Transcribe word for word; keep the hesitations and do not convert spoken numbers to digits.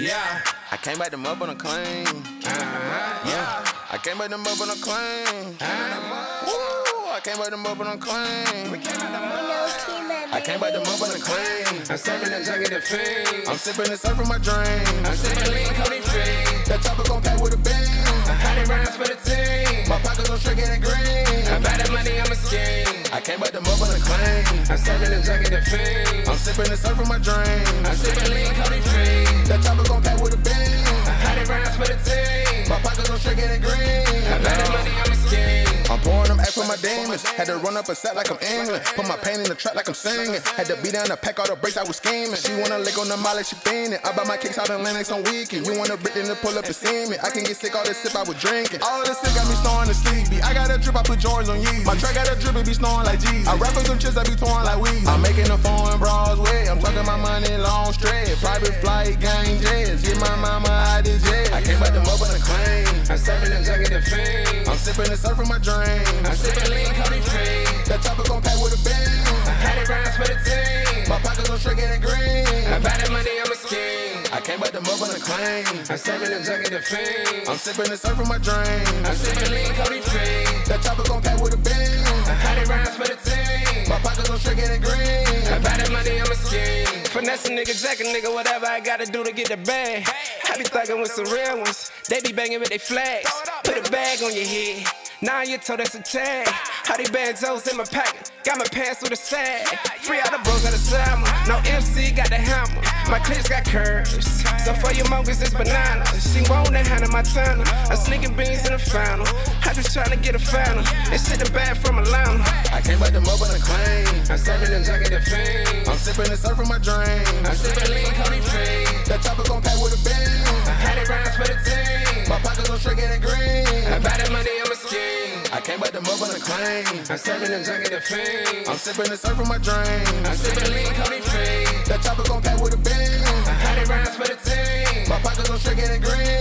Yeah. I came back to up on a claim. Uh-huh. Yeah. I came back to up on a claim. Uh-huh. Woo. I came back to up on a claim. We came out the mud. I came back to up on a claim. I'm serving the junkie the fame. I'm sipping the surf from my dream. I'm sipping lean, Cody free. That chopper gon' pack with a bang. A hundred rounds for the team. My pockets on straight and green. About the money, I'm a scheme. I came back to up on a claim. I'm serving the junkie the fame. I'm sipping the surf from my dream. I'm sipping lean, Cody free. That chopper gon' pack with a bang. A hundred rounds for the team. My pockets on straight and green. About the money, I'm a scheme. I'm pouring them act for my demons. Had to run up a set like I'm England. Put my pain in the trap like I'm singing. Had to beat down the pack, all the breaks I was scheming. She wanna lick on the molly, she fiendin'. I buy my kicks out in Lennox on weekend. You wanna brick then to pull up and see me. I can get sick, all this sip I was drinking. All this sick got me snoring to sleepy. I got a drip, I put Jordans on Yeezy. My track got a drip, it be snoring like Jeezy. I rap with some chips, I be torn like Weezy. I'm making the foreign bras wet. I'm talking my money long straight. Private flight, gang jets. Get my mama out the jet. I came back to up on a claim. I'm serving the junkie the fame. I'm sipping the surf from my dream. I'm sipping lean, Cody free. That chopper gon' pack with a bang. A hundred rounds for the team. My pockets on straight and green. About the money, I'm a scheme. I came back to up on a claim. I'm serving the junkie the fame. I'm sipping the surf from my dream. I'm sipping lean, Cody free. That chopper gon' pack with a bang. A hundred rounds for the team. My pockets on straight and green. About the money, I'm a scheme. Finesse a nigga, jack a nigga, whatever I gotta do to get the bag. I be thuggin' with some real ones. They be banging with they flags. Put a bag on your head. Now you told us a tag. How they banjos in my pocket. Got my pants with a sag. Free all the bros at the summer. No M C got the hammer. My clips got curves. So for your mogas, it's banana. She want that hand in my tunnel. I'm sneaking beans in the final. I just tryna get a final. This shit the bad from Atlanta. I came back to up on a claim. I'm serving the junkie the fame. I'm sipping the surf from my dream. I'm sipping lean, Cody free. That chopper gon' pack with a bang. A hundred rounds for the team. My pockets on straight and green. About the money, I'm a scheme. I came back to up on a claim. I'm serving the junkie the fame. I'm sipping the surf from my dream. I'm sipping lean, Cody free. That chopper gon' pack with a bang. A hundred rounds for the team. My pockets on straight and green.